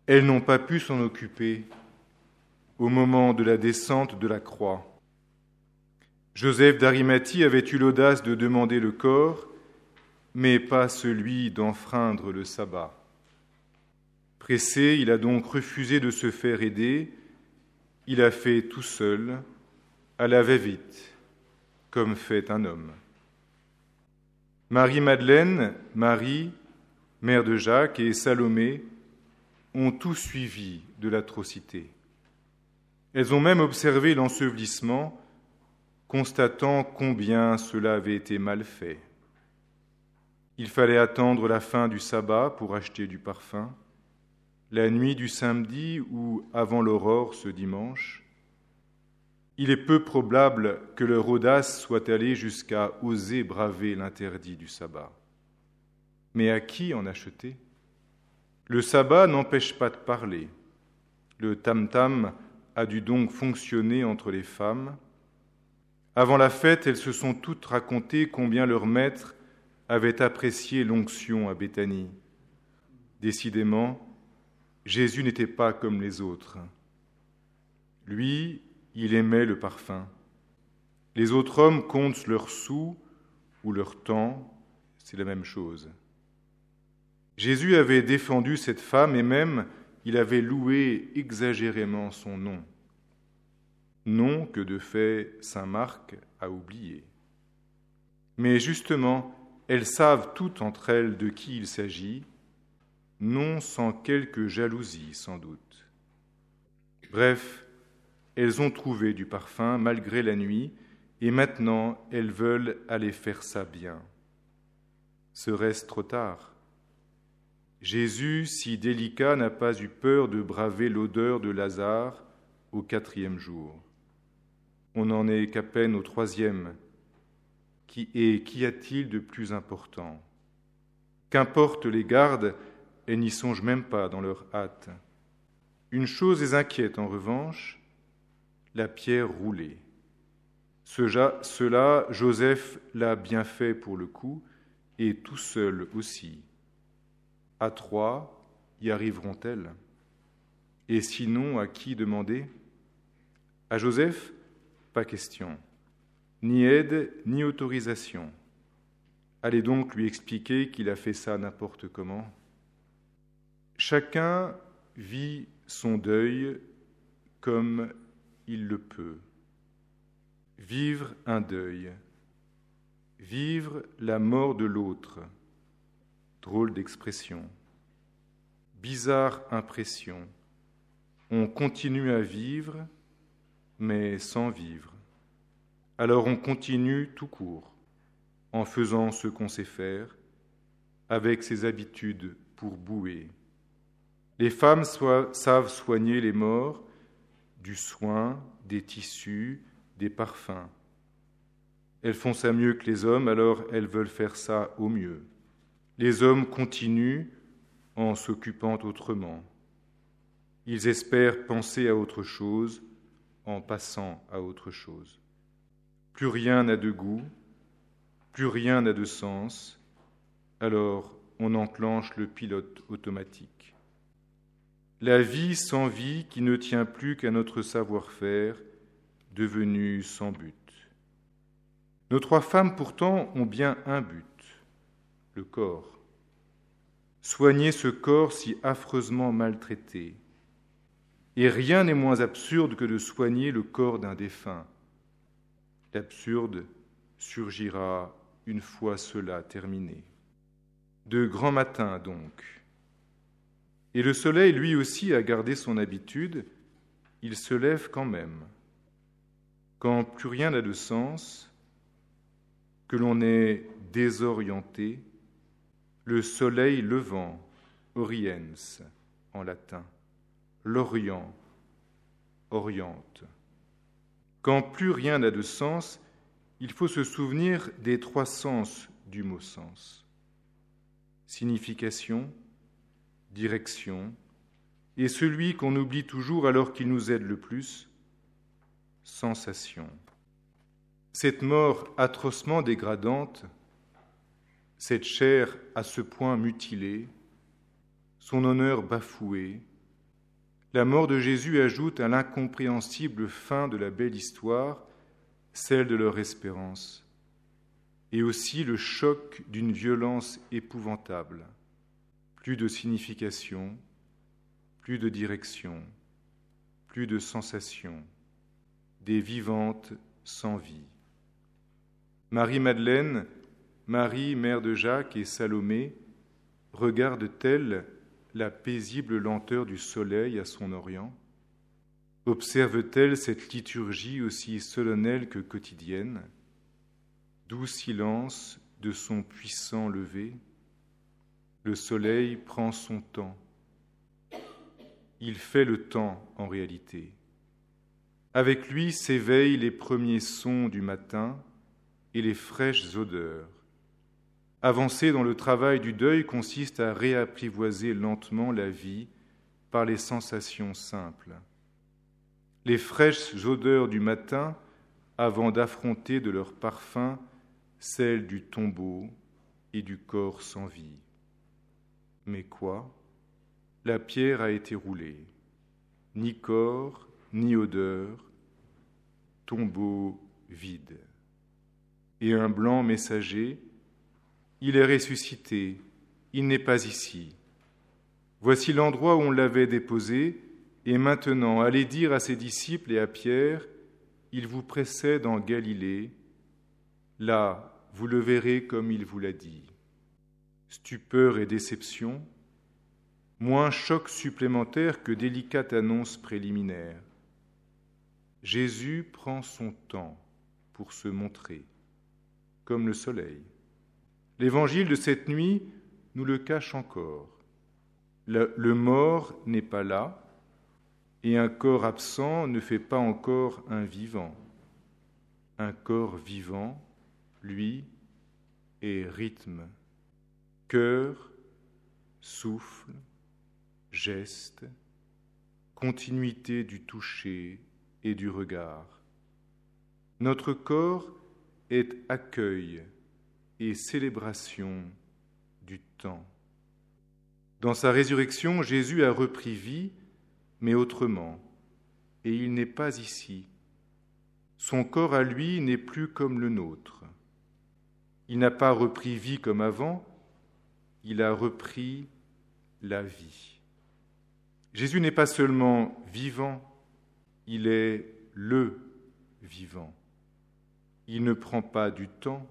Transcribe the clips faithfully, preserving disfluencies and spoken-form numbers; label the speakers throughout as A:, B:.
A: Elles n'ont pas pu s'en occuper au moment de la descente de la croix. Joseph d'Arimathie avait eu l'audace de demander le corps, mais pas celui d'enfreindre le sabbat. Pressé, il a donc refusé de se faire aider. Il a fait tout seul, à la va-vite, comme fait un homme. Marie-Madeleine, Marie, mère de Jacques, et Salomé ont tout suivi de l'atrocité. Elles ont même observé l'ensevelissement, constatant combien cela avait été mal fait. Il fallait attendre la fin du sabbat pour acheter du parfum, la nuit du samedi ou avant l'aurore ce dimanche. Il est peu probable que leur audace soit allée jusqu'à oser braver l'interdit du sabbat. Mais à qui en acheter ? Le sabbat n'empêche pas de parler. Le tam-tam a dû donc fonctionner entre les femmes. Avant la fête, elles se sont toutes racontées combien leur maître avait apprécié l'onction à Béthanie. Décidément, Jésus n'était pas comme les autres. Lui, il aimait le parfum. Les autres hommes comptent leurs sous ou leur temps, c'est la même chose. Jésus avait défendu cette femme et même il avait loué exagérément son nom. Nom que de fait saint Marc a oublié. Mais justement, elles savent toutes entre elles de qui il s'agit, non sans quelque jalousie sans doute. Bref, elles ont trouvé du parfum malgré la nuit et maintenant elles veulent aller faire ça bien. Serait-ce trop tard ? Jésus, si délicat, n'a pas eu peur de braver l'odeur de Lazare au quatrième jour. On n'en est qu'à peine au troisième. Qui, et qu'y a-t-il de plus important ? Qu'importe les gardes, elles n'y songent même pas dans leur hâte. Une chose les inquiète en revanche, la pierre roulée. Ce, cela, Joseph l'a bien fait pour le coup, et tout seul aussi. À trois, y arriveront-elles ? Et sinon, à qui demander ? À Joseph ? Pas question. Ni aide, ni autorisation. Allez donc lui expliquer qu'il a fait ça n'importe comment. Chacun vit son deuil comme il le peut. Vivre un deuil. Vivre la mort de l'autre. Drôle d'expression. Bizarre impression. On continue à vivre, mais sans vivre. Alors on continue tout court, en faisant ce qu'on sait faire, avec ses habitudes pour bouer. Les femmes so- savent soigner les morts, du soin, des tissus, des parfums. Elles font ça mieux que les hommes, alors elles veulent faire ça au mieux. Les hommes continuent en s'occupant autrement. Ils espèrent penser à autre chose en passant à autre chose. Plus rien n'a de goût, plus rien n'a de sens, alors on enclenche le pilote automatique. La vie sans vie qui ne tient plus qu'à notre savoir-faire, devenue sans but. Nos trois femmes pourtant ont bien un but. Le corps. Soigner ce corps si affreusement maltraité. Et rien n'est moins absurde que de soigner le corps d'un défunt. L'absurde surgira une fois cela terminé. De grand matin donc. Et le soleil lui aussi a gardé son habitude, il se lève quand même. Quand plus rien n'a de sens, que l'on est désorienté, le soleil levant, oriens en latin, l'Orient, oriente. Quand plus rien n'a de sens, il faut se souvenir des trois sens du mot sens. Signification, direction, et celui qu'on oublie toujours alors qu'il nous aide le plus, sensation. Cette mort atrocement dégradante, cette chair à ce point mutilée, son honneur bafoué, la mort de Jésus ajoute à l'incompréhensible fin de la belle histoire celle de leur espérance, et aussi le choc d'une violence épouvantable. Plus de signification, plus de direction, plus de sensation, des vivantes sans vie. Marie-Madeleine, Marie, mère de Jacques et Salomé, regarde-t-elle la paisible lenteur du soleil à son orient? Observe-t-elle cette liturgie aussi solennelle que quotidienne? Doux silence de son puissant lever, le soleil prend son temps. Il fait le temps en réalité. Avec lui s'éveillent les premiers sons du matin et les fraîches odeurs. Avancer dans le travail du deuil consiste à réapprivoiser lentement la vie par les sensations simples. Les fraîches odeurs du matin avant d'affronter de leur parfum celles du tombeau et du corps sans vie. Mais quoi? La pierre a été roulée. Ni corps, ni odeur, tombeau vide. Et un blanc messager, il est ressuscité, il n'est pas ici. Voici l'endroit où on l'avait déposé, et maintenant, allez dire à ses disciples et à Pierre, il vous précède en Galilée, là, vous le verrez comme il vous l'a dit. Stupeur et déception, moins choc supplémentaire que délicate annonce préliminaire. Jésus prend son temps pour se montrer, comme le soleil. L'évangile de cette nuit nous le cache encore. Le, le mort n'est pas là, et un corps absent ne fait pas encore un vivant. Un corps vivant, lui, est rythme, cœur, souffle, geste, continuité du toucher et du regard. Notre corps est accueil et célébration du temps. Dans sa résurrection, Jésus a repris vie, mais autrement, et il n'est pas ici. Son corps à lui n'est plus comme le nôtre. Il n'a pas repris vie comme avant, il a repris la vie. Jésus n'est pas seulement vivant, il est le vivant. Il ne prend pas du temps,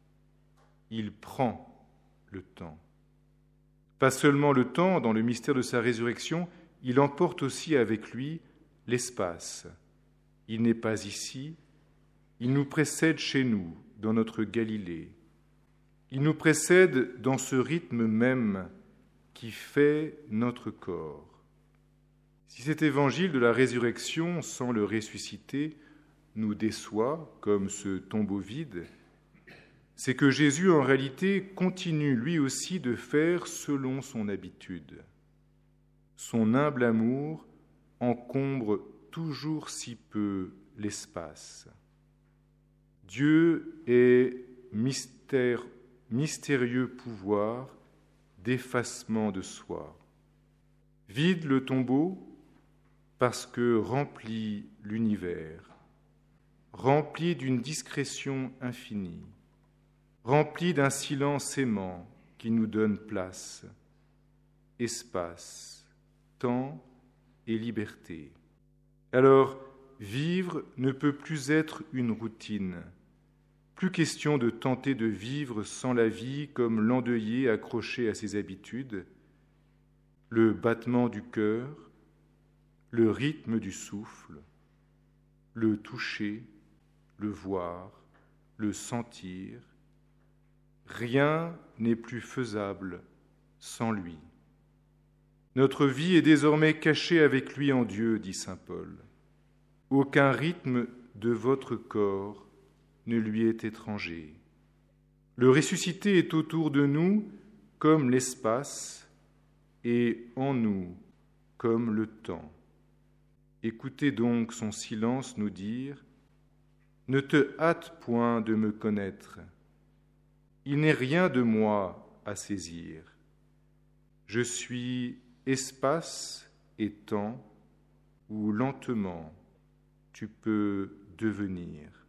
A: il prend le temps. Pas seulement le temps, dans le mystère de sa résurrection, il emporte aussi avec lui l'espace. Il n'est pas ici, il nous précède chez nous, dans notre Galilée. Il nous précède dans ce rythme même qui fait notre corps. Si cet évangile de la résurrection, sans le ressusciter, nous déçoit, comme ce tombeau vide, c'est que Jésus, en réalité, continue lui aussi de faire selon son habitude. Son humble amour encombre toujours si peu l'espace. Dieu est mystère, mystérieux pouvoir d'effacement de soi. Vide le tombeau parce que remplit l'univers, rempli d'une discrétion infinie, rempli d'un silence aimant qui nous donne place, espace, temps et liberté. Alors, vivre ne peut plus être une routine. Plus question de tenter de vivre sans la vie comme l'endeuillé accroché à ses habitudes, le battement du cœur, le rythme du souffle, le toucher, le voir, le sentir. Rien n'est plus faisable sans lui. Notre vie est désormais cachée avec lui en Dieu, dit saint Paul. Aucun rythme de votre corps ne lui est étranger. Le ressuscité est autour de nous comme l'espace et en nous comme le temps. Écoutez donc son silence nous dire « Ne te hâte point de me connaître. Il n'est rien de moi à saisir. Je suis espace et temps, où lentement tu peux devenir.